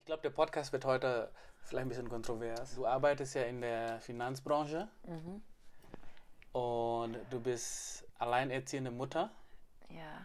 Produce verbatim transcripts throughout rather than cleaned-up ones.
glaube, der Podcast wird heute vielleicht ein bisschen kontrovers. Du arbeitest ja in der Finanzbranche Mhm. und du bist alleinerziehende Mutter Ja,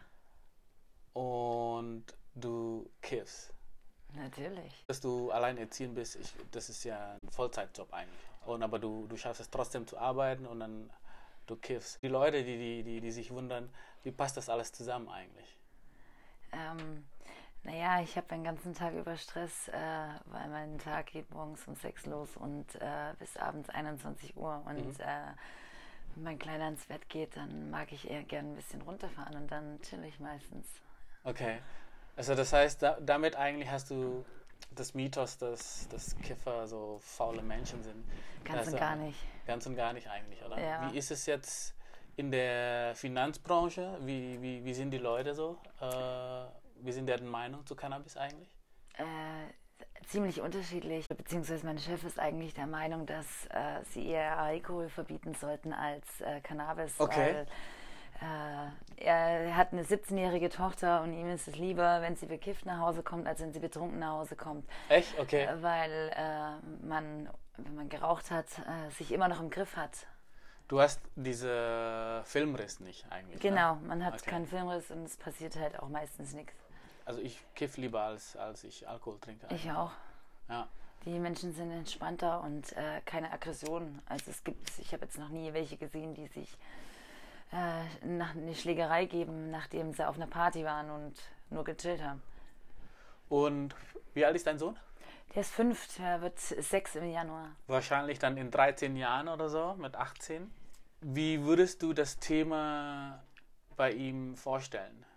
und du kiffst. natürlich. Dass du alleinerziehend bist, ich, das ist ja ein Vollzeitjob eigentlich. Und, aber du, du schaffst es trotzdem zu arbeiten und dann du kiffst. Die Leute, die, die, die, die sich wundern, wie passt das alles zusammen eigentlich? Ähm, naja, ich habe den ganzen Tag über Stress, äh, weil mein Tag geht morgens um sechs los und äh, bis abends einundzwanzig Uhr. Und Mhm. äh, wenn mein Kleiner ins Bett geht, dann mag ich eher gern ein bisschen runterfahren und dann chill ich meistens. Okay. Also das heißt, da, damit eigentlich hast du das Mythos, dass, dass Kiffer so faule Menschen sind. Ganz Also, und gar nicht. Ganz und gar nicht eigentlich, oder? Ja. Wie ist es jetzt in der Finanzbranche? Wie, wie, wie sind die Leute so? Äh, wie sind deren Meinung zu Cannabis eigentlich? Äh, ziemlich unterschiedlich, beziehungsweise mein Chef ist eigentlich der Meinung, dass äh, sie eher Alkohol verbieten sollten als äh, Cannabis, Okay. weil äh, er hat eine siebzehnjährige Tochter und ihm ist es lieber, wenn sie bekifft nach Hause kommt, als wenn sie betrunken nach Hause kommt, Echt? Okay. äh, weil äh, man, wenn man geraucht hat, äh, sich immer noch im Griff hat. Du hast diese Filmriss nicht eigentlich. Genau, Ne? man hat Okay. keinen Filmriss und es passiert halt auch meistens nichts. Also ich kiff lieber, als, als ich Alkohol trinke. Ich auch. Ja. Die Menschen sind entspannter und äh, keine Aggression. Also es gibt, ich habe jetzt noch nie welche gesehen, die sich äh, nach eine Schlägerei geben, nachdem sie auf einer Party waren und nur gechillt haben. Und wie alt ist dein Sohn? Der ist fünf, der wird sechs im Januar. Wahrscheinlich dann in dreizehn Jahren oder so, mit achtzehn. Wie würdest du das Thema bei ihm vorstellen?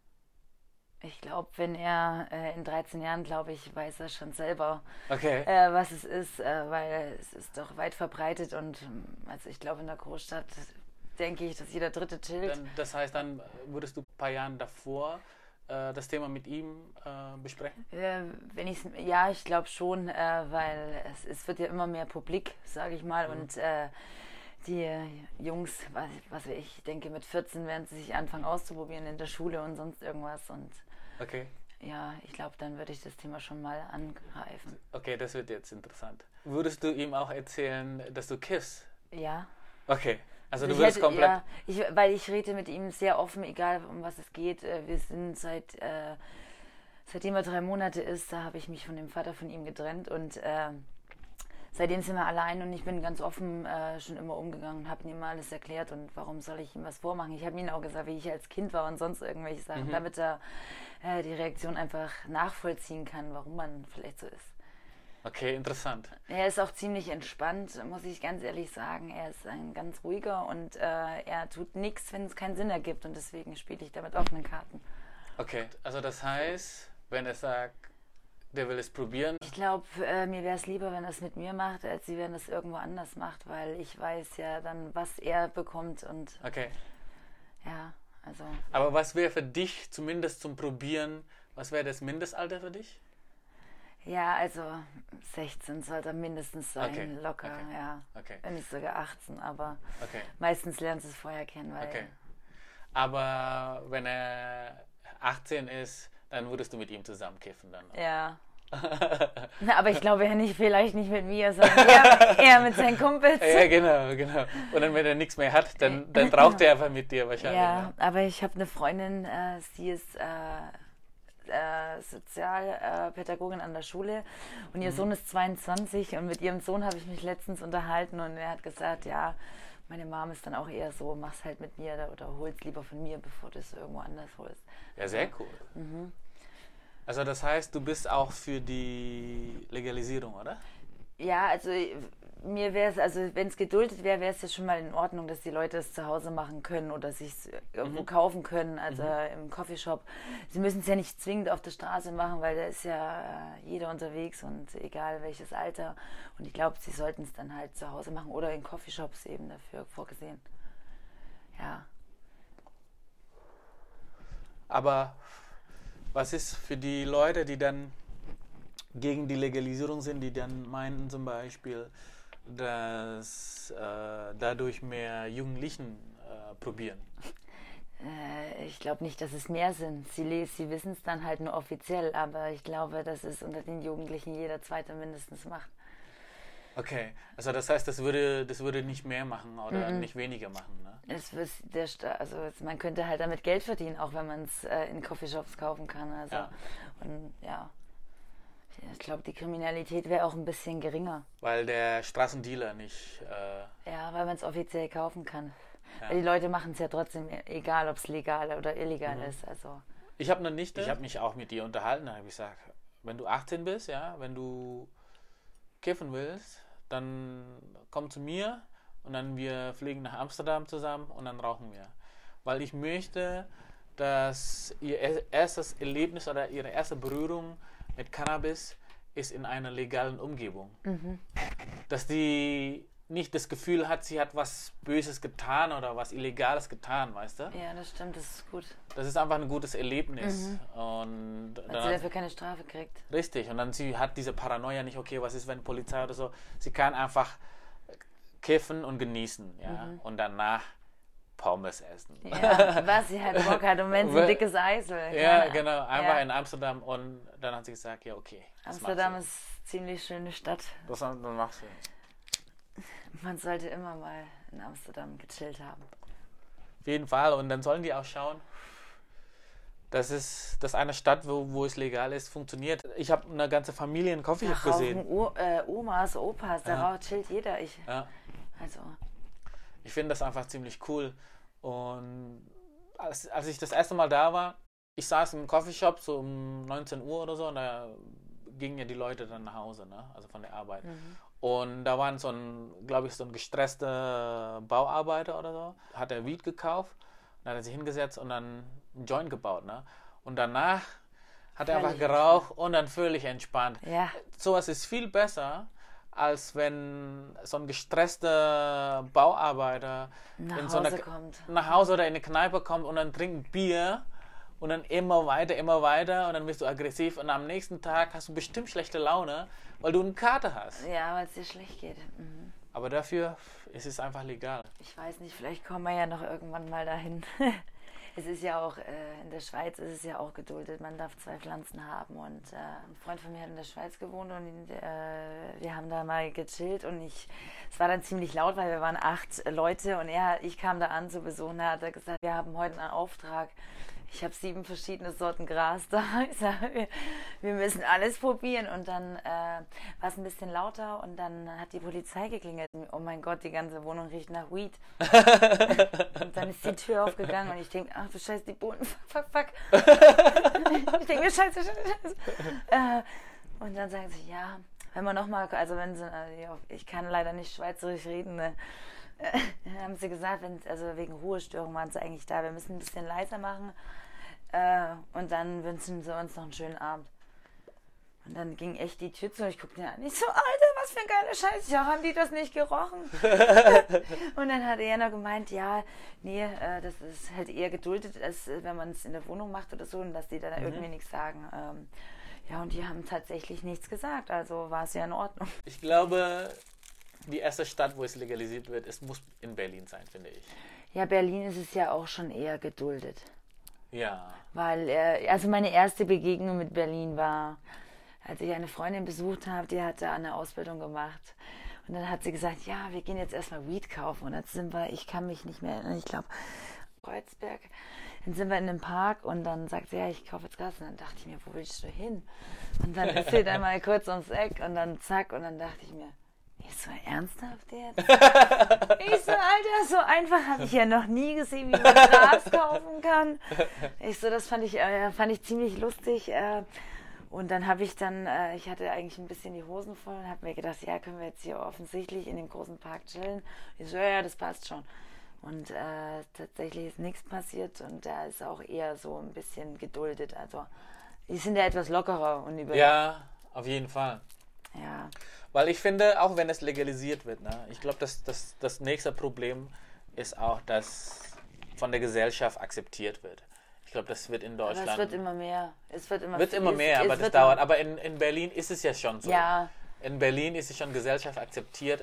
Ich glaube, wenn er äh, in dreizehn Jahren, glaube ich, weiß er schon selber, Okay. äh, was es ist, äh, weil es ist doch weit verbreitet und ähm, also ich glaube in der Großstadt denke ich, dass jeder Dritte chillt. Dann, das heißt, dann würdest du ein paar Jahre davor äh, das Thema mit ihm äh, besprechen? Äh, wenn ich's, ja, ich glaube schon, äh, weil es, es wird ja immer mehr publik, sage ich mal, Mhm. und äh, die Jungs, was, was weiß ich denke, mit vierzehn werden sie sich anfangen auszuprobieren in der Schule und sonst irgendwas und Okay. ja, ich glaube, dann würde ich das Thema schon mal angreifen. Okay, das wird jetzt interessant. Würdest du ihm auch erzählen, dass du kiffst? Ja. Okay. Also du ich würdest hätte- komplett... Ja, ich, weil ich rede mit ihm sehr offen, egal um was es geht. Äh, Wir sind seit, äh, seitdem er drei Monate ist, da habe ich mich von dem Vater von ihm getrennt und äh, seitdem sind wir allein und ich bin ganz offen äh, schon immer umgegangen, habe ihm immer alles erklärt und warum soll ich ihm was vormachen. Ich habe ihm auch gesagt, wie ich als Kind war und sonst irgendwelche Sachen, Mhm. damit er äh, die Reaktion einfach nachvollziehen kann, warum man vielleicht so ist. Okay, interessant. Er ist auch ziemlich entspannt, muss ich ganz ehrlich sagen. Er ist ein ganz ruhiger und äh, er tut nichts, wenn es keinen Sinn ergibt und deswegen spiele ich damit offenen Karten. Okay, also das heißt, wenn er sagt, der will es probieren, Ich glaube, äh, mir wäre es lieber, wenn er es mit mir macht, als sie, wenn er es irgendwo anders macht, weil ich weiß ja dann, was er bekommt und okay. ja, also Aber was wäre für dich, zumindest zum Probieren, was wäre das Mindestalter für dich? ja, also sechzehn sollte er mindestens sein, Okay, locker, okay. ja. Okay, Wenn nicht sogar achtzehn, aber okay, meistens lernen sie es vorher kennen, weil okay. Aber wenn er achtzehn ist, dann würdest du mit ihm zusammen kiffen dann. ja. Na, aber ich glaube ja nicht, vielleicht nicht mit mir, sondern eher, eher mit seinen Kumpels. Ja, genau, genau. Und dann, wenn er nichts mehr hat, dann, dann raucht er einfach mit dir wahrscheinlich. Ja, Ne? aber ich habe eine Freundin, äh, sie ist äh, äh, Sozialpädagogin an der Schule und ihr Sohn ist zweiundzwanzig und mit ihrem Sohn habe ich mich letztens unterhalten und er hat gesagt, ja, meine Mom ist dann auch eher so, mach's halt mit mir oder, oder hol's lieber von mir, bevor du es irgendwo anders holst. Ja, sehr cool. Mhm. Also das heißt, du bist auch für die Legalisierung, oder? Ja, also mir wäre es, also wenn es geduldet wäre, wäre es ja schon mal in Ordnung, dass die Leute es zu Hause machen können oder sich irgendwo Mhm. kaufen können, also Mhm. im Coffeeshop. Sie müssen es ja nicht zwingend auf der Straße machen, weil da ist ja äh, jeder unterwegs und egal welches Alter. Und ich glaube, sie sollten es dann halt zu Hause machen oder in Coffeeshops eben dafür vorgesehen. Ja. Aber was ist für die Leute, die dann gegen die Legalisierung sind, die dann meinen zum Beispiel, dass äh, dadurch mehr Jugendlichen äh, probieren? Äh, ich glaube nicht, dass es mehr sind. Sie, sie wissen es dann halt nur offiziell, aber ich glaube, dass es unter den Jugendlichen jeder Zweite mindestens macht. Okay, also das heißt, das würde, das würde nicht mehr machen oder mhm. nicht weniger machen, ne? Es wird der, also man könnte halt damit Geld verdienen, auch wenn man es äh, in Coffeeshops kaufen kann. Also, ja. Und ja, ich glaube, die Kriminalität wäre auch ein bisschen geringer. Weil der Straßendealer nicht... Äh ja, weil man es offiziell kaufen kann. Ja. Weil die Leute machen es ja trotzdem, egal ob es legal oder illegal mhm. ist. Also. Ich habe eine Nichte, ich habe mich auch mit ihr unterhalten, da habe ich gesagt, wenn du achtzehn bist, ja, wenn du kiffen willst, dann komm zu mir und dann wir fliegen nach Amsterdam zusammen und dann rauchen wir. Weil ich möchte, dass ihr erstes Erlebnis oder ihre erste Berührung mit Cannabis ist in einer legalen Umgebung. Mhm. Dass die nicht das Gefühl hat, sie hat was Böses getan oder was Illegales getan, weißt du? Ja, das stimmt, das ist gut. Das ist einfach ein gutes Erlebnis. Mhm. Und weil dann, sie dafür keine Strafe kriegt. Richtig, und dann sie hat diese Paranoia nicht, okay, was ist, wenn Polizei oder so. Sie kann einfach kiffen und genießen, ja, mhm. und danach Pommes essen. Ja, was sie halt Bock hat und wenn sie ein dickes Eis will. Ja, keine, genau, einfach ja. in Amsterdam und dann hat sie gesagt, ja, okay. Amsterdam ist eine ziemlich schöne Stadt. Das dann machst du. Man sollte immer mal in Amsterdam gechillt haben. Auf jeden Fall. Und dann sollen die auch schauen, dass es, dass eine Stadt, wo, wo es legal ist, funktioniert. Ich habe eine ganze Familie in Coffeeshop gesehen. O, äh, Omas, Opas, ja. darauf chillt jeder. Ich, ja. Also. Ich finde das einfach ziemlich cool. Und als, als ich das erste Mal da war, ich saß im Coffeeshop so um neunzehn Uhr oder so und da gingen ja die Leute dann nach Hause, ne? Also von der Arbeit. Mhm. Und da waren so ein, glaube ich, so ein gestresster Bauarbeiter oder so, hat er Weed gekauft, dann hat er sich hingesetzt und dann einen Joint gebaut, ne? Und danach hat er einfach geraucht und dann völlig entspannt. Ja. Sowas ist viel besser, als wenn so ein gestresster Bauarbeiter nach, in Hause so eine, kommt. nach Hause oder in eine Kneipe kommt und dann trinkt Bier und dann immer weiter, immer weiter und dann bist du aggressiv und am nächsten Tag hast du bestimmt schlechte Laune, weil du eine Karte hast. Ja, weil es dir schlecht geht. Mhm. Aber dafür ist es einfach legal. Ich weiß nicht, vielleicht kommen wir ja noch irgendwann mal dahin. Es ist ja auch, äh, in der Schweiz ist es ja auch geduldet, man darf zwei Pflanzen haben und äh, ein Freund von mir hat in der Schweiz gewohnt und äh, wir haben da mal gechillt und ich, es war dann ziemlich laut, weil wir waren acht Leute und er, ich kam da an zu Besuch und er hat gesagt, wir haben heute einen Auftrag. Ich habe sieben verschiedene Sorten Gras da. Ich sage, wir, wir müssen alles probieren. Und dann äh, war es ein bisschen lauter und dann hat die Polizei geklingelt. Oh mein Gott, die ganze Wohnung riecht nach Weed. Und dann ist die Tür aufgegangen und ich denke, ach du Scheiße, die Bohnen, fuck, fuck, fuck. Ich denke mir, scheiße, scheiße, scheiße. Äh, und dann sagen sie, ja, wenn man nochmal, also wenn sie, ich kann leider nicht Schweizerisch reden, ne? Dann haben sie gesagt, wenn, also wegen Ruhestörung waren sie eigentlich da, wir müssen ein bisschen leiser machen äh, und dann wünschen sie uns noch einen schönen Abend. Und dann ging echt die Tür zu und ich guckte mir an, ich so, Alter, was für ein geiler Scheiß, ja, haben die das nicht gerochen? Und dann hat er noch gemeint, ja, nee, äh, das ist halt eher geduldet, als wenn man es in der Wohnung macht oder so und dass die dann mhm. irgendwie nichts sagen. Ähm, ja, und die haben tatsächlich nichts gesagt, also war es ja in Ordnung. Ich glaube, die erste Stadt, wo es legalisiert wird, es muss in Berlin sein, finde ich. Ja, Berlin ist es ja auch schon eher geduldet. Ja. Weil, äh, also meine erste Begegnung mit Berlin war, als ich eine Freundin besucht habe, die hatte eine Ausbildung gemacht. Und dann hat sie gesagt, ja, wir gehen jetzt erstmal Weed kaufen. Und dann sind wir, ich kann mich nicht mehr erinnern, ich glaube, Kreuzberg. Dann sind wir in einem Park und dann sagt sie, ja, ich kaufe jetzt Gras. Und dann dachte ich mir, wo willst du hin? Und dann ist sie dann mal kurz ums Eck und dann zack. Und dann dachte ich mir, ich so, ernsthaft jetzt? Ich so, Alter, so einfach habe ich ja noch nie gesehen, wie man Gras kaufen kann. Ich so, das fand ich, äh, fand ich ziemlich lustig. Äh, und dann habe ich dann, äh, ich hatte eigentlich ein bisschen die Hosen voll und habe mir gedacht, ja, können wir jetzt hier offensichtlich in dem großen Park chillen? Ich so, ja, ja, das passt schon. Und äh, tatsächlich ist nichts passiert und da ist auch eher so ein bisschen geduldet. Also, die sind ja etwas lockerer und über. Ja, auf jeden Fall. Ja. Weil ich finde, auch wenn es legalisiert wird, ne, ich glaube, dass das, das nächste Problem ist auch, dass von der Gesellschaft akzeptiert wird. Ich glaube, das wird in Deutschland... Aber es wird immer mehr. Es wird immer, wird immer es, mehr, es aber das dauert. Aber in, in Berlin ist es ja schon so. Ja. In Berlin ist es schon Gesellschaft akzeptiert,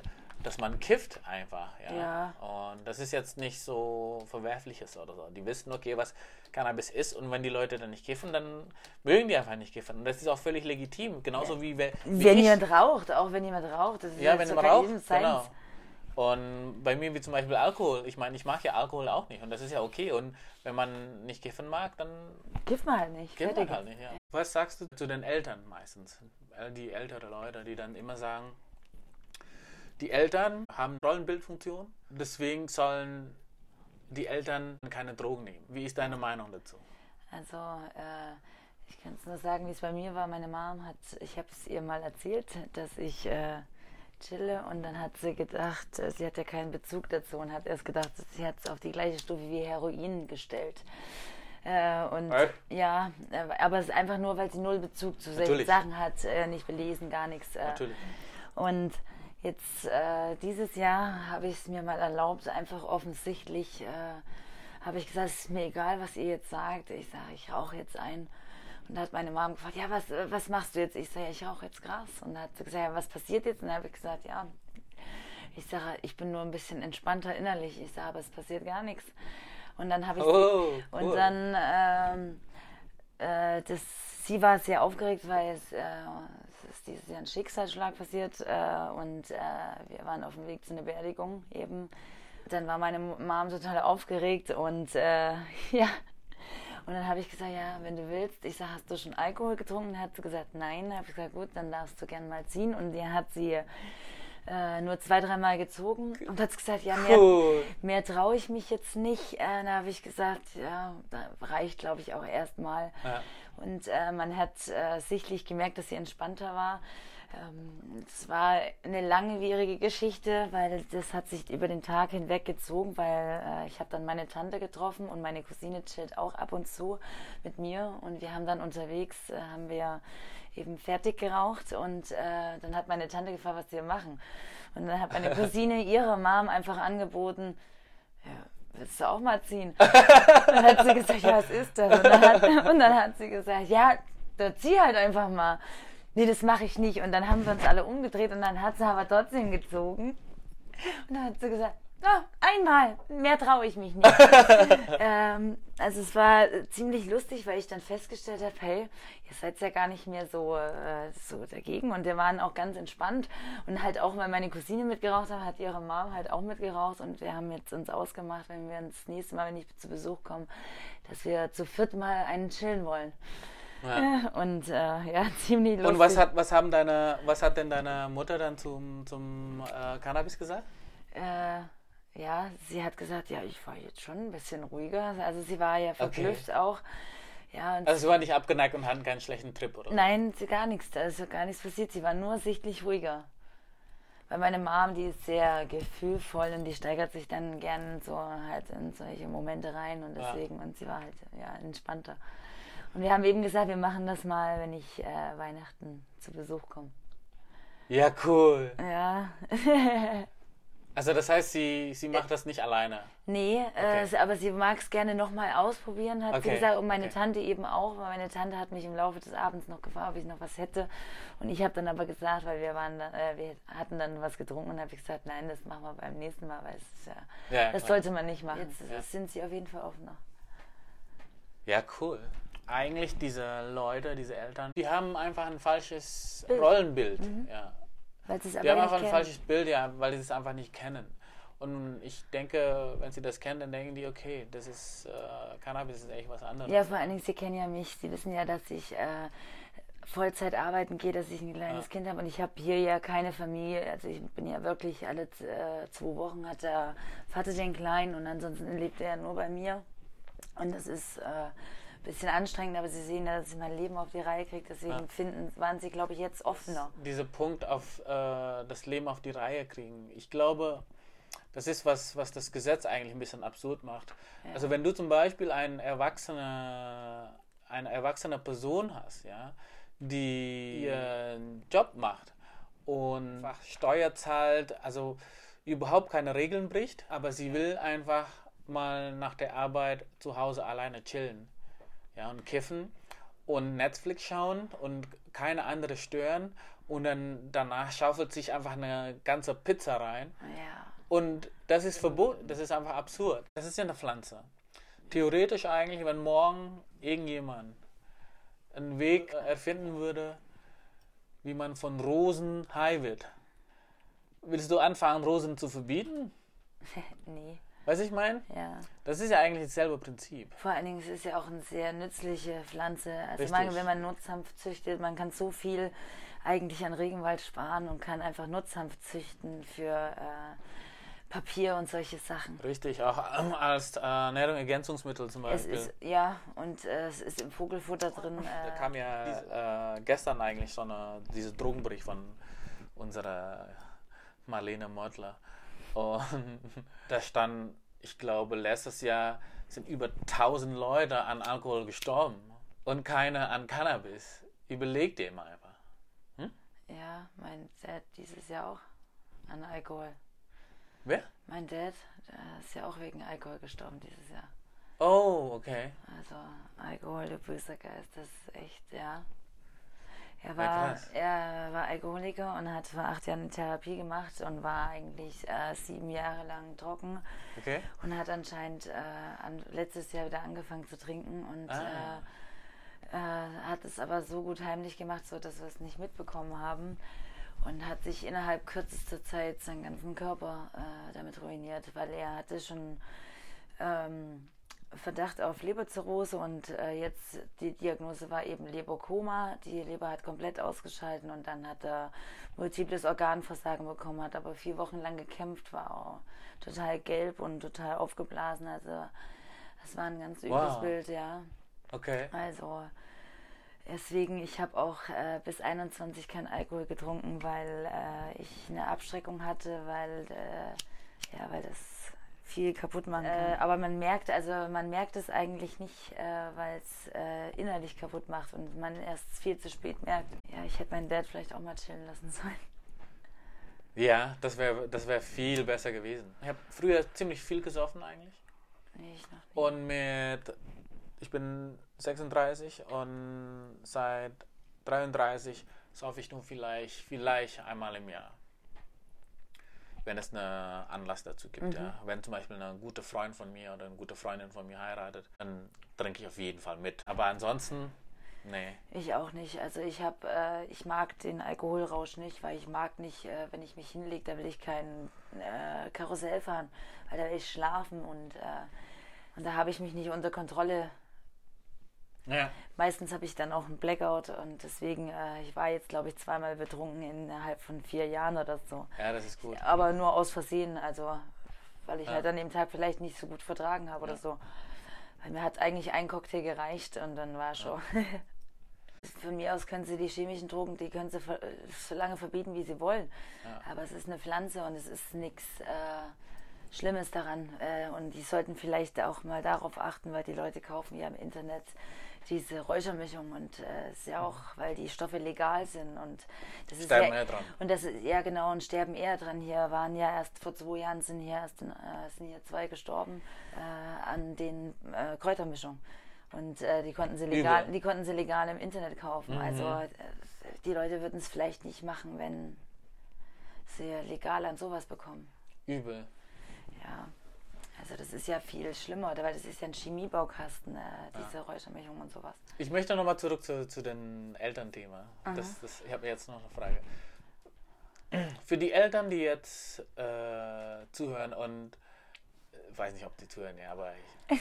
dass man kifft einfach. Ja? Ja. Und das ist jetzt nicht so Verwerfliches oder so. Die wissen, okay, was Cannabis ist und wenn die Leute dann nicht kiffen, dann mögen die einfach nicht kiffen. Und das ist auch völlig legitim. Genauso wie, wie wenn ich. jemand raucht, auch wenn jemand raucht. Das ist Ja, wenn so jemand raucht, jedem genau. Und bei mir wie zum Beispiel Alkohol. Ich meine, ich mag ja Alkohol auch nicht und das ist ja okay. Und wenn man nicht kiffen mag, dann kifft man halt nicht. kifft man halt nicht. Ja. Was sagst du zu den Eltern meistens? Die ältere Leute, die dann immer sagen, die Eltern haben Rollenbildfunktion, deswegen sollen die Eltern keine Drogen nehmen. Wie ist deine Meinung dazu? Also, äh, ich kann es nur sagen, wie es bei mir war. Meine Mom hat, ich habe es ihr mal erzählt, dass ich äh, chille und dann hat sie gedacht, sie hat ja keinen Bezug dazu und hat erst gedacht, sie hat es auf die gleiche Stufe wie Heroin gestellt. Äh, und Was? ja, aber es ist einfach nur, weil sie null Bezug zu solchen Natürlich. Sachen hat, äh, nicht belesen, gar nichts. Äh. Natürlich. Und jetzt äh, dieses Jahr habe ich es mir mal erlaubt, einfach offensichtlich äh, habe ich gesagt, es ist mir egal, was ihr jetzt sagt. Ich sage, ich rauche jetzt ein. Und da hat meine Mom gefragt, ja, was, was machst du jetzt? Ich sage, ja, ich rauche jetzt Gras. Und da hat sie gesagt, ja, was passiert jetzt? Und dann habe ich gesagt, ja, ich sage, ich bin nur ein bisschen entspannter innerlich. Ich sage, aber es passiert gar nichts. Und dann habe ich Oh, sie, cool. und dann ähm, äh, das, sie war sehr aufgeregt, weil es, äh, es ist dieses Jahr ein Schicksalsschlag passiert äh, und äh, wir waren auf dem Weg zu einer Beerdigung eben. Dann war meine Mom total aufgeregt und äh, ja, und dann habe ich gesagt, ja, wenn du willst. Ich sage, hast du schon Alkohol getrunken? Dann hat sie gesagt, nein. Dann habe ich gesagt, gut, dann darfst du gerne mal ziehen. Und die hat sie äh, nur zwei, dreimal gezogen und hat gesagt, ja, mehr, Cool. mehr traue ich mich jetzt nicht. Äh, dann habe ich gesagt, ja, da reicht, glaube ich, auch erstmal. Ja. Und äh, man hat äh, sichtlich gemerkt, dass sie entspannter war. Ähm, es war eine langwierige Geschichte, weil das hat sich über den Tag hinweg gezogen, weil äh, ich habe dann meine Tante getroffen und meine Cousine chillt auch ab und zu mit mir und wir haben dann unterwegs, äh, haben wir eben fertig geraucht und äh, dann hat meine Tante gefragt, was wir machen. Und dann hat meine Cousine ihre Mom einfach angeboten, ja, willst du auch mal ziehen? Dann hat sie gesagt, ja, was ist das? Und dann hat, und dann hat sie gesagt, ja, da zieh halt einfach mal. Nee, das mache ich nicht. Und dann haben wir uns alle umgedreht und dann hat sie aber trotzdem gezogen. Und dann hat sie gesagt, ah, einmal, mehr traue ich mich nicht. ähm, also es war ziemlich lustig, weil ich dann festgestellt habe, hey, ihr seid ja gar nicht mehr so, äh, so dagegen. Und wir waren auch ganz entspannt. Und halt auch, weil meine Cousine mitgeraucht hat, hat ihre Mom halt auch mitgeraucht. Und wir haben jetzt uns ausgemacht, wenn wir uns das nächste Mal, wenn ich zu Besuch komme, dass wir zu viert mal einen chillen wollen. Ja. Und äh, ja, ziemlich lustig. Und was hat, was haben deine, was hat denn deine Mutter dann zum, zum äh, Cannabis gesagt? Äh, ja, sie hat gesagt, ja, ich war jetzt schon ein bisschen ruhiger. Also sie war ja verblüfft okay. auch. Ja, und also sie war nicht abgeneigt und hatten keinen schlechten Trip, oder? Nein, sie gar nichts. Also gar nichts passiert. Sie war nur sichtlich ruhiger. Weil meine Mom, die ist sehr gefühlvoll und die steigert sich dann gern so halt in solche Momente rein und deswegen, ja. Und sie war halt ja entspannter. Und wir haben eben gesagt, wir machen das mal, wenn ich äh, Weihnachten zu Besuch komme. Ja, cool. Ja. Also das heißt, sie, sie macht das nicht alleine? Nee, okay. äh, aber sie mag es gerne nochmal ausprobieren, hat okay. sie gesagt. Und meine okay. Tante eben auch, weil meine Tante hat mich im Laufe des Abends noch gefragt, ob ich noch was hätte. Und ich habe dann aber gesagt, weil wir waren, äh, wir hatten dann was getrunken und habe ich gesagt, nein, das machen wir beim nächsten Mal, weil es ist ja, ja das klar. sollte man nicht machen. Jetzt ja. sind sie auf jeden Fall offener. Ja, cool. Eigentlich diese Leute, diese Eltern, die haben einfach ein falsches Bild. Rollenbild. Mhm. Ja. Weil sie es aber die haben nicht einfach kennen. ein falsches Bild, ja, weil sie es einfach nicht kennen. Und ich denke, wenn sie das kennen, dann denken die, okay, das ist, äh, Cannabis ist echt was anderes. Ja, vor allen Dingen, sie kennen ja mich. Sie wissen ja, dass ich äh, Vollzeit arbeiten gehe, dass ich ein kleines ja. Kind habe. Und ich habe hier ja keine Familie. Also ich bin ja wirklich alle äh, zwei Wochen hat der Vater den Kleinen und ansonsten lebt er ja nur bei mir. Und das ist äh, ein bisschen anstrengend, aber sie sehen ja, dass ich mein Leben auf die Reihe kriege. Deswegen ja. finden, waren sie, glaube ich, jetzt offener. Dieser Punkt auf äh, das Leben auf die Reihe kriegen. Ich glaube, das ist was, was das Gesetz eigentlich ein bisschen absurd macht. Ja. Also wenn du zum Beispiel eine erwachsene, eine erwachsene Person hast, ja, die ihren Job macht und Steuer zahlt, also überhaupt keine Regeln bricht, aber sie will einfach mal nach der Arbeit zu Hause alleine chillen, ja, und kiffen und Netflix schauen und keine andere stören und dann danach schaufelt sich einfach eine ganze Pizza rein. Ja. Und das ist verboten, das ist einfach absurd. Das ist ja eine Pflanze. Theoretisch eigentlich, wenn morgen irgendjemand einen Weg erfinden würde, wie man von Rosen high wird, willst du anfangen, Rosen zu verbieten? Nee. Weißt du, ich meine? Ja. Das ist ja eigentlich dasselbe Prinzip. Vor allen Dingen, es ist ja auch eine sehr nützliche Pflanze. Also Richtig. man, wenn man Nutzhanf züchtet, man kann so viel eigentlich an Regenwald sparen und kann einfach Nutzhanf züchten für äh, Papier und solche Sachen. Richtig, auch ähm, als äh, Nahrungsergänzungsmittel zum Beispiel. Es ist, ja, und äh, es ist im Vogelfutter drin. Äh, Da kam ja äh, gestern eigentlich so eine, dieser Drogenbericht von unserer Marlene Meutler. Und da stand, ich glaube, letztes Jahr sind über tausend Leute an Alkohol gestorben und keine an Cannabis. Überleg dir mal einfach. Hm? Ja, mein Dad dieses Jahr auch an Alkohol. Wer? Mein Dad der ist ja auch wegen Alkohol gestorben dieses Jahr. Oh, okay. Also Alkohol, der böse Geist, das ist echt, ja. Er Ja, war, krass. er war Alkoholiker und hat vor acht Jahren eine Therapie gemacht und war eigentlich äh, sieben Jahre lang trocken Okay. und hat anscheinend äh, an, letztes Jahr wieder angefangen zu trinken und Ah. äh, äh, hat es aber so gut heimlich gemacht, so dass wir es nicht mitbekommen haben und hat sich innerhalb kürzester Zeit seinen ganzen Körper äh, damit ruiniert, weil er hatte schon ähm, Verdacht auf Leberzirrhose und äh, jetzt die Diagnose war eben Leberkoma. Die Leber hat komplett ausgeschalten und dann hat er multiples Organversagen bekommen, hat aber vier Wochen lang gekämpft, war auch total gelb und total aufgeblasen. Also das war ein ganz übles Wow. Bild, ja. Okay. Also deswegen, ich habe auch äh, bis einundzwanzig keinen Alkohol getrunken, weil äh, ich eine Abschreckung hatte, weil, äh, ja, weil das viel kaputt machen kann. Äh, aber man merkt, also man merkt es eigentlich nicht, äh, weil es äh, innerlich kaputt macht und man erst viel zu spät merkt. Ja, ich hätte meinen Dad vielleicht auch mal chillen lassen sollen. Ja, das wäre das wär viel besser gewesen. Ich habe früher ziemlich viel gesoffen eigentlich. Nee, ich noch nicht. Und mit, ich bin sechsunddreißig und seit dreiunddreißig saufe ich nur vielleicht, vielleicht einmal im Jahr. Wenn es einen Anlass dazu gibt. Mhm. Ja. Wenn zum Beispiel ein guter Freund von mir oder eine gute Freundin von mir heiratet, dann trinke ich auf jeden Fall mit. Aber ansonsten, nee. Ich auch nicht. Also ich habe, äh, ich mag den Alkoholrausch nicht, weil ich mag nicht, äh, wenn ich mich hinlege, da will ich kein äh, Karussell fahren, weil da will ich schlafen und, äh, und da habe ich mich nicht unter Kontrolle. Ja. Meistens habe ich dann auch einen Blackout und deswegen, äh, ich war jetzt glaube ich zweimal betrunken innerhalb von vier Jahren oder so. Ja, das ist gut. Aber nur aus Versehen, also weil ich Ja. halt an dem Tag vielleicht nicht so gut vertragen habe oder Ja. so. Weil mir hat eigentlich ein Cocktail gereicht und dann war schon. Von mir aus können sie die chemischen Drogen, die können sie ver- so lange verbieten, wie sie wollen. Ja. Aber es ist eine Pflanze und es ist nichts äh, Schlimmes daran. Äh, und die sollten vielleicht auch mal darauf achten, weil die Leute kaufen ja im Internet diese Räuchermischung und äh, ist ja auch, weil die Stoffe legal sind und das ist Sterben ja, eher dran. und das ist ja genau und sterben eher dran. Hier waren ja erst vor zwei Jahren sind hier erst äh, sind hier zwei gestorben äh, an den äh, Kräutermischungen und äh, die konnten sie legal, Übel. die konnten sie legal im Internet kaufen. Mhm. Also äh, die Leute würden es vielleicht nicht machen, wenn sie legal an sowas bekommen. Übel. Ja. Also das ist ja viel schlimmer, weil das ist ja ein Chemiebaukasten, äh, diese ja. Räuchermischung und sowas. Ich möchte nochmal zurück zu, zu dem Elternthema. Das, das, ich habe jetzt noch eine Frage. Für die Eltern, die jetzt äh, zuhören und ich weiß nicht, ob die zuhören, ja, aber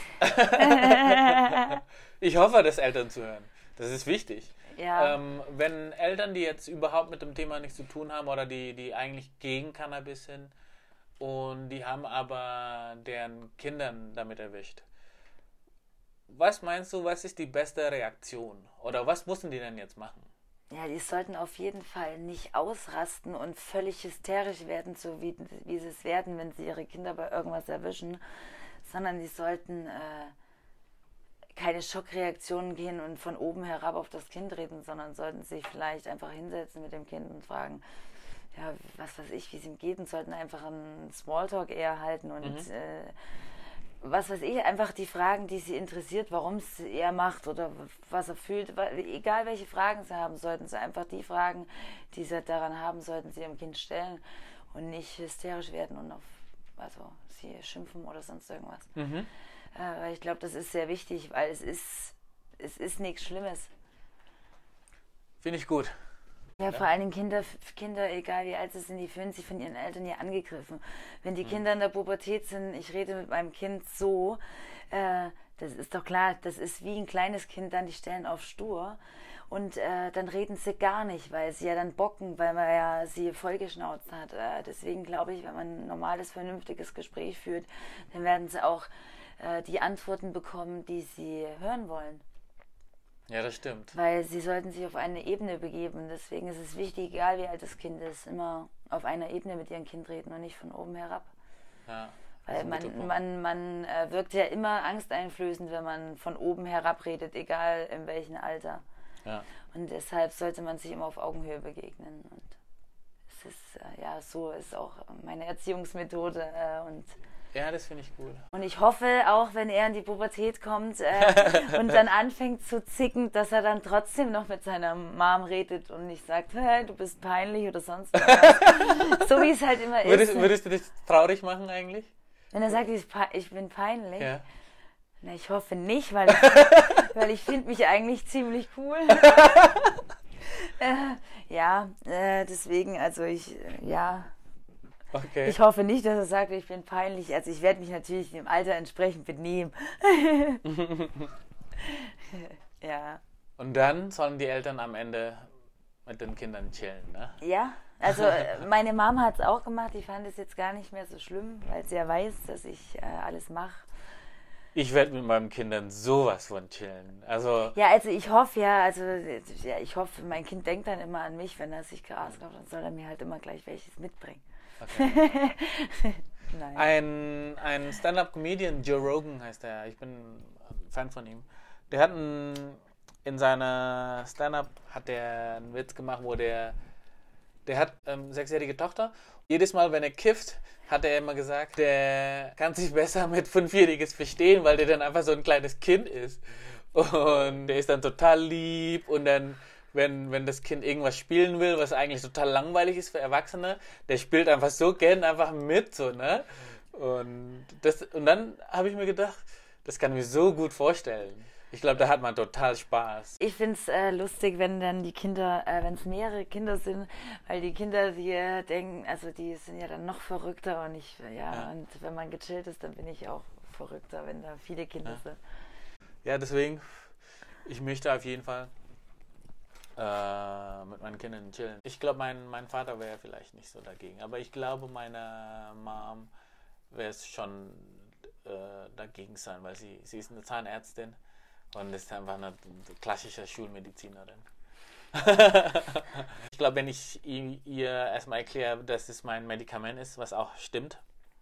ich, ich hoffe, dass Eltern zuhören. Das ist wichtig. Ja. Ähm, wenn Eltern, die jetzt überhaupt mit dem Thema nichts zu tun haben oder die, die eigentlich gegen Cannabis sind, und die haben aber deren Kindern damit erwischt. Was meinst du, was ist die beste Reaktion? Oder was müssen die denn jetzt machen? Ja, die sollten auf jeden Fall nicht ausrasten und völlig hysterisch werden, so wie, wie sie es werden, wenn sie ihre Kinder bei irgendwas erwischen, sondern die sollten äh, keine Schockreaktionen gehen und von oben herab auf das Kind reden, sondern sollten sich vielleicht einfach hinsetzen mit dem Kind und fragen, ja, was weiß ich, wie es ihm geht und sollten einfach einen Smalltalk eher halten und mhm. äh, was weiß ich, einfach die Fragen, die sie interessiert, warum es er macht oder was er fühlt, egal welche Fragen sie haben, sollten sie einfach die Fragen, die sie daran haben, sollten sie ihrem Kind stellen und nicht hysterisch werden und auf, also sie schimpfen oder sonst irgendwas. Mhm. Äh, weil ich glaube, das ist sehr wichtig, weil es ist, es ist nichts Schlimmes. Finde ich gut. Ja, vor allen Dingen Kinder, Kinder, egal wie alt sie sind, die fühlen sich von ihren Eltern ja angegriffen. Wenn die mhm. Kinder in der Pubertät sind, ich rede mit meinem Kind so, äh, das ist doch klar, das ist wie ein kleines Kind, dann die stellen auf stur und äh, dann reden sie gar nicht, weil sie ja dann bocken, weil man ja sie vollgeschnauzt hat. Äh, deswegen glaube ich, wenn man ein normales, vernünftiges Gespräch führt, dann werden sie auch äh, die Antworten bekommen, die sie hören wollen. Ja, das stimmt. Weil sie sollten sich auf eine Ebene begeben. Deswegen ist es wichtig, egal wie alt das Kind ist, immer auf einer Ebene mit ihrem Kind reden und nicht von oben herab. Ja, weil man, man, man äh, wirkt ja immer angsteinflößend, wenn man von oben herab redet, egal in welchem Alter. Ja. Und deshalb sollte man sich immer auf Augenhöhe begegnen. Und es ist, äh, ja, so ist auch meine Erziehungsmethode äh, und ja, das finde ich gut. Und ich hoffe auch, wenn er in die Pubertät kommt äh, und dann anfängt zu zicken, dass er dann trotzdem noch mit seiner Mom redet und nicht sagt, hey, du bist peinlich oder sonst was. So wie es halt immer würdest, ist. Würdest du dich traurig machen eigentlich? Wenn er sagt, ich bin peinlich? Ja. Na, ich hoffe nicht, weil ich, weil ich finde mich eigentlich ziemlich cool. äh, ja, äh, deswegen, also ich, ja... Okay. Ich hoffe nicht, dass er sagt, ich bin peinlich. Also ich werde mich natürlich dem Alter entsprechend benehmen. Ja. Und dann sollen die Eltern am Ende mit den Kindern chillen, ne? Ja, also meine Mama hat es auch gemacht. Ich fand es jetzt gar nicht mehr so schlimm, weil sie ja weiß, dass ich äh, alles mache. Ich werde mit meinen Kindern sowas von chillen. Also ja, also ich hoffe ja, also ja, ich hoffe, mein Kind denkt dann immer an mich, wenn er sich Gras kauft, dann soll er mir halt immer gleich welches mitbringen. Okay. Nein. Ein, ein Stand-Up-Comedian, Joe Rogan heißt er, ich bin ein Fan von ihm. Der hat ein, in seiner Stand-Up hat der einen Witz gemacht, wo der, der hat eine ähm, sechsjährige Tochter. Jedes Mal, wenn er kifft, hat er immer gesagt, der kann sich besser mit Fünfjähriges verstehen, weil der dann einfach so ein kleines Kind ist. Und der ist dann total lieb und dann Wenn, wenn das Kind irgendwas spielen will, was eigentlich total langweilig ist für Erwachsene, der spielt einfach so gern einfach mit, so, ne? Und, das, und dann habe ich mir gedacht, das kann ich mir so gut vorstellen. Ich glaube, da hat man total Spaß. Ich finde es äh, lustig, wenn dann die Kinder, äh, wenn es mehrere Kinder sind, weil die Kinder, die äh, denken, also die sind ja dann noch verrückter und ich, ja, ja, und wenn man gechillt ist, dann bin ich auch verrückter, wenn da viele Kinder ja. sind. Ja, deswegen, ich möchte auf jeden Fall Äh, mit meinen Kindern chillen. Ich glaube, mein, mein Vater wäre vielleicht nicht so dagegen, aber ich glaube, meine Mom wäre es schon äh, dagegen sein, weil sie, sie ist eine Zahnärztin und ist einfach eine klassische Schulmedizinerin. Ich glaube, wenn ich ihr erstmal erkläre, dass es mein Medikament ist, was auch stimmt,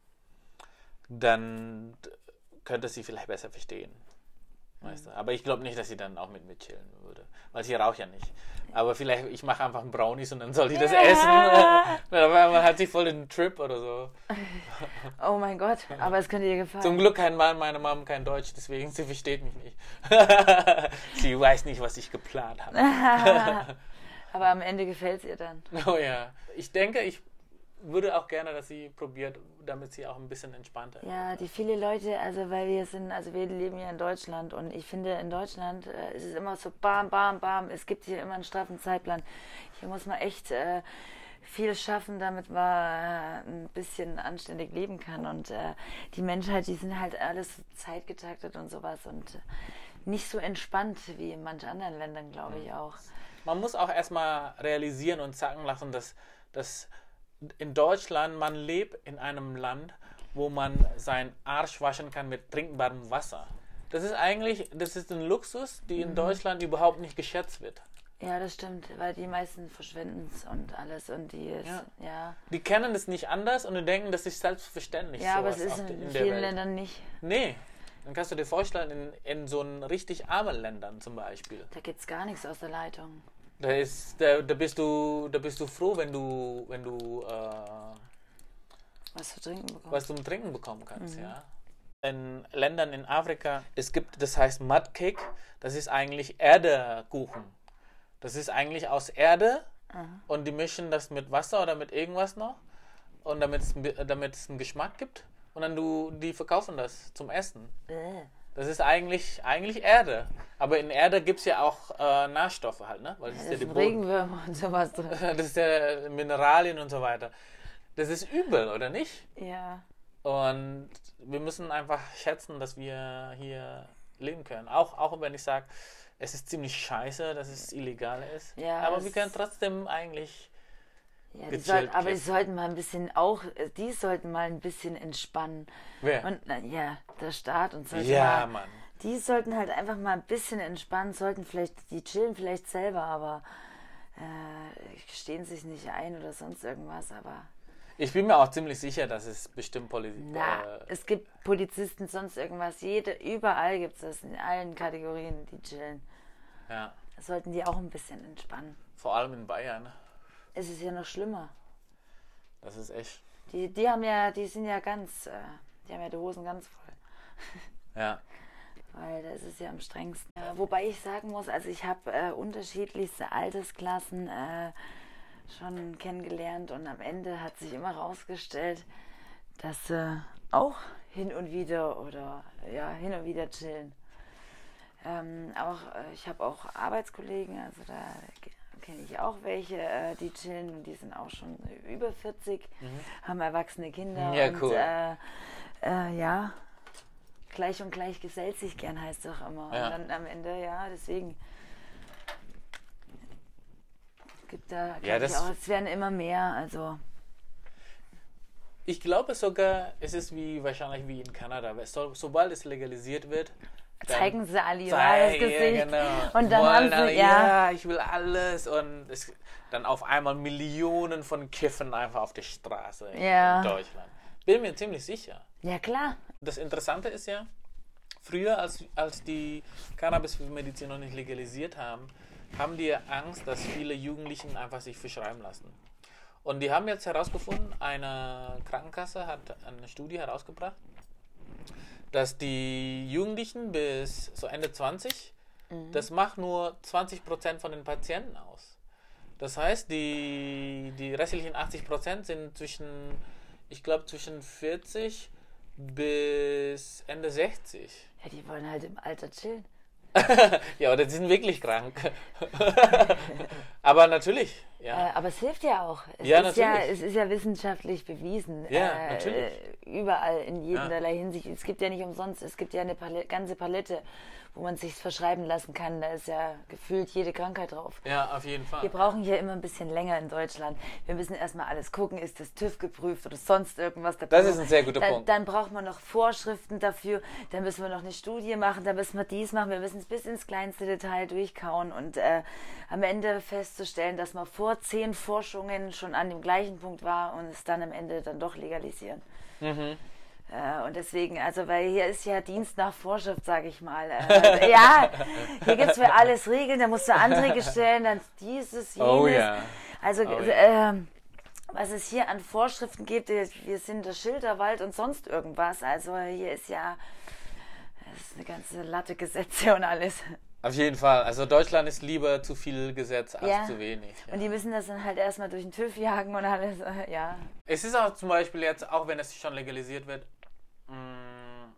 dann könnte sie vielleicht besser verstehen. Weißt du? Aber ich glaube nicht, dass sie dann auch mit mir chillen würde. Weil sie raucht ja nicht. Aber vielleicht, ich mache einfach einen Brownies und dann soll die das ja. essen. Man hat sich voll den Trip oder so. Oh mein Gott, aber es könnte ihr gefallen. Zum Glück kann meine Mom kein Deutsch, deswegen sie versteht mich nicht. Sie weiß nicht, was ich geplant habe. Aber am Ende gefällt es ihr dann. Oh ja. Ich denke, ich würde auch gerne, dass sie probiert, damit sie auch ein bisschen entspannter ist. Ja, die viele Leute, also weil wir sind, also wir leben ja in Deutschland und ich finde, in Deutschland äh, ist es immer so bam, bam, bam, es gibt hier immer einen straffen Zeitplan. Hier muss man echt äh, viel schaffen, damit man äh, ein bisschen anständig leben kann und äh, die Menschheit, die sind halt alles zeitgetaktet und sowas und äh, nicht so entspannt wie in manchen anderen Ländern, glaube ich auch. Man muss auch erstmal realisieren und sagen lassen, dass, dass in Deutschland, man lebt in einem Land, wo man seinen Arsch waschen kann mit trinkbarem Wasser. Das ist eigentlich, das ist ein Luxus, der in mhm. Deutschland überhaupt nicht geschätzt wird. Ja, das stimmt, weil die meisten verschwenden es und alles und die, ist, ja. ja. Die kennen es nicht anders und die denken, das ist selbstverständlich. Ja, aber es ist in, in vielen Ländern nicht. Nee, dann kannst du dir vorstellen, in, in so einen richtig armen Ländern zum Beispiel. Da gibt es gar nichts aus der Leitung. Da, ist, da, da, bist du, da bist du froh, wenn du, wenn du äh, was zu trinken bekommst. Was zum Trinken bekommen kannst, mhm. ja. In Ländern in Afrika, es gibt, das heißt Mudcake, das ist eigentlich Erdekuchen. Das ist eigentlich aus Erde Aha. und die mischen das mit Wasser oder mit irgendwas noch und damit es, damit es einen Geschmack gibt und dann du, die verkaufen das zum Essen. Bäh. Das ist eigentlich, eigentlich Erde. Aber in Erde gibt es ja auch äh, Nährstoffe halt, ne? Weil das Ja, ist ja das die sind Boden. Regenwürmer und sowas drin. Das ist ja Mineralien und so weiter. Das ist übel, oder nicht? Ja. Und wir müssen einfach schätzen, dass wir hier leben können. Auch, auch wenn ich sage, es ist ziemlich scheiße, dass es illegal ist. Ja, aber es- wir können trotzdem eigentlich... Ja, die Gechillt sollten, aber die kiffen. sollten mal ein bisschen auch, die sollten mal ein bisschen entspannen. Wer? Und na, ja, der Staat und sollte Ja, mal, Mann. die sollten halt einfach mal ein bisschen entspannen, sollten vielleicht, die chillen vielleicht selber, aber äh, stehen sich nicht ein oder sonst irgendwas, aber Ich bin mir auch ziemlich sicher, dass es bestimmt Politik... na, Äh, es gibt Polizisten, sonst irgendwas, jede, überall gibt es das, in allen Kategorien, die chillen. ja, Das sollten die auch ein bisschen entspannen. vor allem in Bayern. Es ist ja noch schlimmer. Das ist echt... Die, die haben ja, die sind ja ganz, äh, die haben ja die Hosen ganz voll. Ja. Weil das ist ja am strengsten. Ja, wobei ich sagen muss, also ich habe äh, unterschiedlichste Altersklassen äh, schon kennengelernt und am Ende hat sich immer rausgestellt, dass sie auch hin und wieder oder ja hin und wieder chillen. Ähm, auch äh, ich habe auch Arbeitskollegen, also da kenne ich auch welche, äh, die chillen und die sind auch schon über vierzig, haben erwachsene Kinder Ja, und cool. äh, äh, ja. Gleich und gleich gesellt sich gern, heißt doch immer. Ja. Und dann am Ende, ja, deswegen gibt da, Ja, glaub ich das- auch, es werden immer mehr, also Ich glaube sogar, es ist wie wahrscheinlich wie in Kanada. weil So, sobald es legalisiert wird, dann zeigen sie alle ihr Zei- wahres Gesicht. Ja, genau. Und dann Wollen haben sie, alle, ja, ja, ich will alles. Und es, dann auf einmal Millionen von Kiffen einfach auf der Straße in, Ja. in Deutschland. Bin mir ziemlich sicher. ja klar. Das Interessante ist ja, früher, als, als die Cannabismedizin noch nicht legalisiert haben, haben die Angst, dass viele Jugendlichen einfach sich verschreiben lassen. Und die haben jetzt herausgefunden, eine Krankenkasse hat eine Studie herausgebracht, dass die Jugendlichen bis so Ende zwanzig, das macht nur zwanzig Prozent von den Patienten aus. Das heißt, die, die restlichen achtzig Prozent sind zwischen, ich glaube, zwischen vierzig bis Ende sechzig. Ja, die wollen halt im Alter chillen. Ja, oder die sind wirklich krank. Aber natürlich, ja. Äh, aber es hilft ja auch. Es Ja, ist ja, natürlich. es ist ja wissenschaftlich bewiesen. Ja, äh, natürlich. Überall, in Ja. jederlei Hinsicht. Es gibt ja nicht umsonst, es gibt ja eine Palette, ganze Palette, wo man sich verschreiben lassen kann. Da ist ja gefühlt jede Krankheit drauf. Ja, auf jeden Fall. Wir brauchen hier immer ein bisschen länger in Deutschland. Wir müssen erstmal alles gucken, ist das TÜV geprüft oder sonst irgendwas. Da Das brauchen- ist ein sehr guter dann, Punkt. Dann braucht man noch Vorschriften dafür, dann müssen wir noch eine Studie machen, dann müssen wir dies machen, wir müssen es bis ins kleinste Detail durchkauen und äh, am Ende festzustellen, dass man vor zehn Forschungen schon an dem gleichen Punkt war und es dann am Ende dann doch legalisieren. Mhm. Äh, und deswegen, also, weil hier ist ja Dienst nach Vorschrift, sage ich mal. Äh, ja, hier gibt es für alles Regeln, da musst du Anträge stellen, dann dieses, jenes. Oh ja. Also, Oh äh, was es hier an Vorschriften gibt, wir sind der Schilderwald und sonst irgendwas. Also hier ist ja, das ist eine ganze Latte Gesetze und alles. Auf jeden Fall. Also Deutschland ist lieber zu viel Gesetz als Ja. zu wenig. Ja. Und die müssen das dann halt erstmal durch den TÜV jagen und alles, äh, ja. Es ist auch zum Beispiel jetzt, auch wenn es schon legalisiert wird, mh,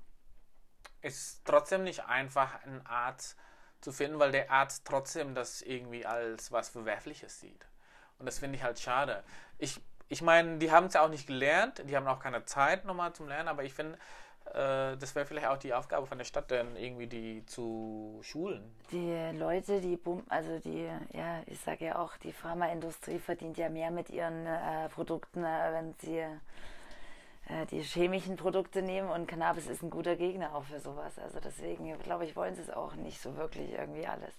ist trotzdem nicht einfach, einen Arzt zu finden, weil der Arzt trotzdem das irgendwie als was Verwerfliches sieht. Und das finde ich halt schade. Ich, ich meine, die haben es ja auch nicht gelernt, die haben auch keine Zeit nochmal zum Lernen, aber ich finde, äh, das wäre vielleicht auch die Aufgabe von der Stadt, dann irgendwie die zu schulen. Die Leute, die bum- also die, ja, ich sage ja auch, die Pharmaindustrie verdient ja mehr mit ihren äh, Produkten, äh, wenn sie äh, die chemischen Produkte nehmen und Cannabis ist ein guter Gegner auch für sowas. Also deswegen, glaube ich, wollen sie es auch nicht so wirklich irgendwie alles.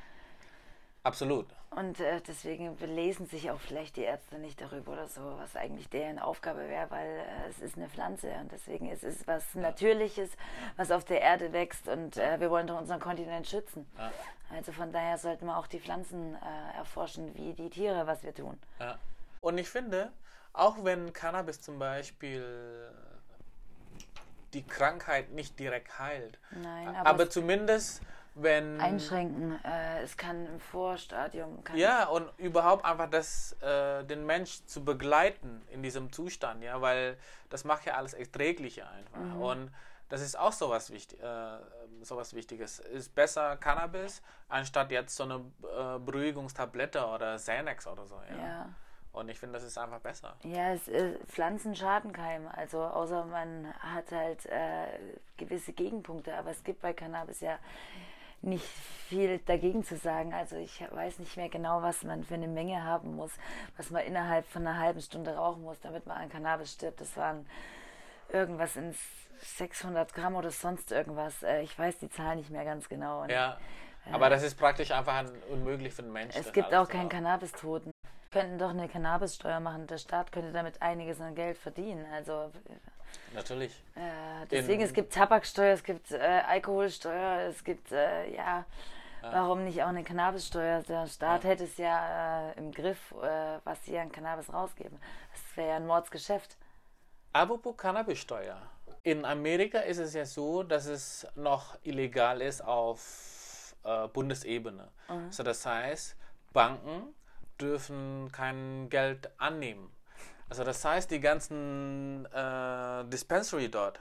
Absolut. Und äh, deswegen belesen sich auch vielleicht die Ärzte nicht darüber oder so, was eigentlich deren Aufgabe wäre, weil äh, es ist eine Pflanze und deswegen ist es was Natürliches, was auf der Erde wächst und äh, wir wollen doch unseren Kontinent schützen. Ja. Also von daher sollten wir auch die Pflanzen äh, erforschen, wie die Tiere, was wir tun. Ja. Und ich finde, auch wenn Cannabis zum Beispiel die Krankheit nicht direkt heilt. Nein, aber, aber aber zumindest, wenn... Einschränken. Äh, es kann im Vorstadium... Kann ja, und überhaupt einfach das, äh, den Mensch zu begleiten in diesem Zustand, ja, weil das macht ja alles erträglicher einfach. Mhm. Und das ist auch sowas, wichtig, äh, sowas Wichtiges. Ist besser Cannabis, anstatt jetzt so eine äh, Beruhigungstablette oder Xanax oder so. Ja. ja. Und ich finde, das ist einfach besser. Ja, es, äh, Pflanzen schaden keinem. Also außer man hat halt äh, gewisse Gegenpunkte. Aber es gibt bei Cannabis ja nicht viel dagegen zu sagen. Also ich weiß nicht mehr genau, was man für eine Menge haben muss, was man innerhalb von einer halben Stunde rauchen muss, damit man an Cannabis stirbt. Das waren irgendwas in sechshundert Gramm oder sonst irgendwas. Ich weiß die Zahl nicht mehr ganz genau. Und, ja, aber äh, das ist praktisch einfach unmöglich für einen Menschen. Es gibt auch keinen Cannabis-Toten. Wir könnten doch eine Cannabissteuer machen. Der Staat könnte damit einiges an Geld verdienen. Also natürlich. Äh, deswegen, in, es gibt Tabaksteuer, es gibt äh, Alkoholsteuer, es gibt, äh, ja, ja, warum nicht auch eine Cannabissteuer? Der Staat ja. hätte es ja äh, im Griff, äh, was sie an Cannabis rausgeben. Das wäre ja ein Mordsgeschäft. Apropos Cannabissteuer. In Amerika ist es ja so, dass es noch illegal ist auf äh, Bundesebene. Mhm. Also das heißt, Banken dürfen kein Geld annehmen. Also das heißt, die ganzen äh, Dispensary dort,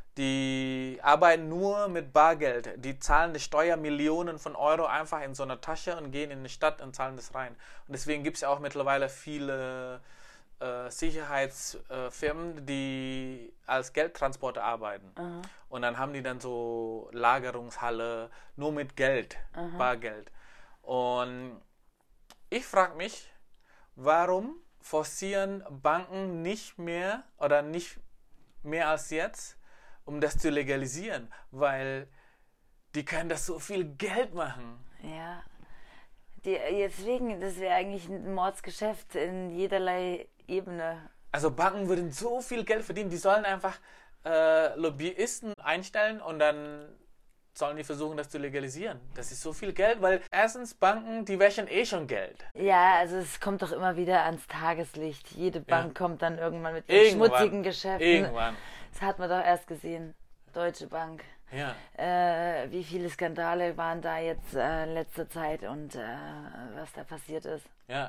die arbeiten nur mit Bargeld. Die zahlen die Steuer Millionen von Euro einfach in so eine Tasche und gehen in die Stadt und zahlen das rein. Und deswegen gibt es ja auch mittlerweile viele äh, Sicherheitsfirmen, die als Geldtransporter arbeiten. Mhm. Und dann haben die dann so Lagerungshalle nur mit Geld, mhm. Bargeld. Und ich frage mich, warum forcieren Banken nicht mehr oder nicht mehr als jetzt, um das zu legalisieren, weil die können das so viel Geld machen. Ja, die, deswegen, das wäre eigentlich ein Mordsgeschäft in jederlei Ebene. Also Banken würden so viel Geld verdienen, die sollen einfach äh, Lobbyisten einstellen und dann sollen die versuchen, das zu legalisieren. Das ist so viel Geld, weil erstens Banken, die wäschen eh schon Geld. Ja, also es kommt doch immer wieder ans Tageslicht. Jede Bank ja. kommt dann irgendwann mit ihren schmutzigen Geschäften. Irgendwann. Das hat man doch erst gesehen. Deutsche Bank. Ja. Äh, wie viele Skandale waren da jetzt äh, in letzter Zeit und äh, was da passiert ist. Ja.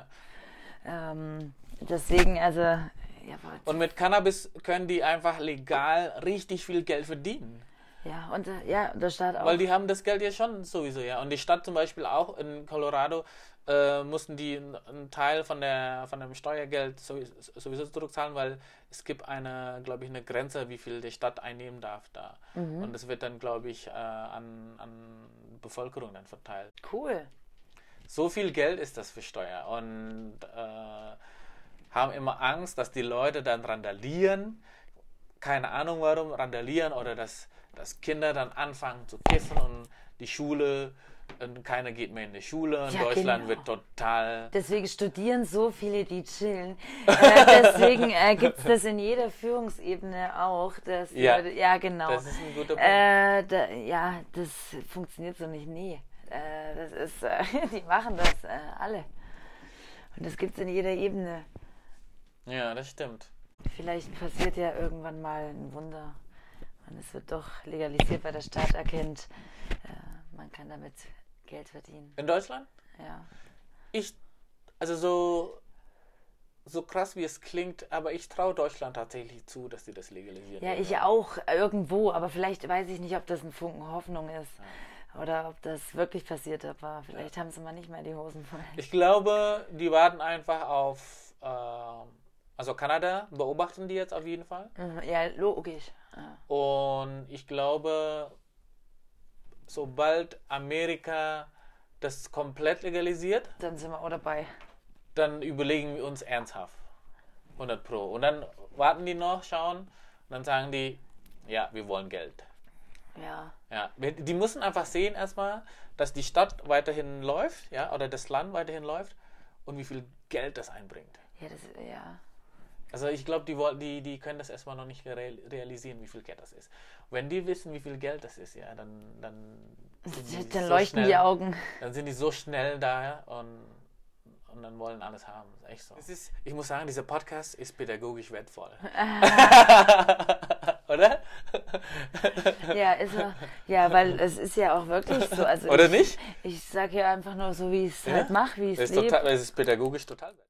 Ähm, deswegen, also... Ja, und mit Cannabis können die einfach legal richtig viel Geld verdienen. Ja, und ja, der Staat auch. Weil die haben das Geld ja schon sowieso, ja. Und die Stadt zum Beispiel auch in Colorado äh, mussten die einen Teil von der von dem Steuergeld sowieso zurückzahlen, weil es gibt eine, glaube ich, eine Grenze, wie viel die Stadt einnehmen darf da. Mhm. Und das wird dann, glaube ich, äh, an, an Bevölkerung dann verteilt. Cool. So viel Geld ist das für Steuer. Und äh, haben immer Angst, dass die Leute dann randalieren. Keine Ahnung warum, randalieren oder dass dass Kinder dann anfangen zu kiffen und die Schule, und keiner geht mehr in die Schule und ja, Deutschland genau. wird total... Deswegen studieren so viele, die chillen. äh, deswegen äh, gibt es das in jeder Führungsebene auch. Dass ja, Leute, ja, genau. Das ist ein guter Punkt. Äh, da, ja, das funktioniert so nicht. Nee, äh, das ist, äh, die machen das äh, alle. Und das gibt es in jeder Ebene. Ja, das stimmt. Vielleicht passiert ja irgendwann mal ein Wunder. Und es wird doch legalisiert, weil der Staat erkennt, äh, man kann damit Geld verdienen. In Deutschland? Ja. Ich, also so, so krass wie es klingt, aber ich traue Deutschland tatsächlich zu, dass sie das legalisieren. Ja, ich auch irgendwo, aber vielleicht weiß ich nicht, ob das ein Funken Hoffnung ist. Ja. Oder ob das wirklich passiert, aber vielleicht ja. haben sie mal nicht mehr die Hosen voll. Ich glaube, die warten einfach auf... Äh, Also Kanada beobachten die jetzt auf jeden Fall. Ja, logisch. Ja. Und ich glaube, sobald Amerika das komplett legalisiert, dann sind wir auch dabei. Dann überlegen wir uns ernsthaft. hundert Pro. Und dann warten die noch, schauen und dann sagen die, ja, wir wollen Geld. Ja. Ja. Die müssen einfach sehen erstmal, dass die Stadt weiterhin läuft, ja, oder das Land weiterhin läuft und wie viel Geld das einbringt. Ja, das ja. Also ich glaube, die, die, die können das erstmal noch nicht realisieren, wie viel Geld das ist. Wenn die wissen, wie viel Geld das ist, ja, dann, dann, die dann so leuchten schnell, die Augen. Dann sind die so schnell da und, und dann wollen alles haben. Das ist echt so. Das ist, ich muss sagen, dieser Podcast ist pädagogisch wertvoll. Oder? Also, ja, weil es ist ja auch wirklich so. Also Oder ich, nicht? Ich sage ja einfach nur so, wie ich es Ja? halt mache, wie ich Das es ist lebe. total, es ist pädagogisch total.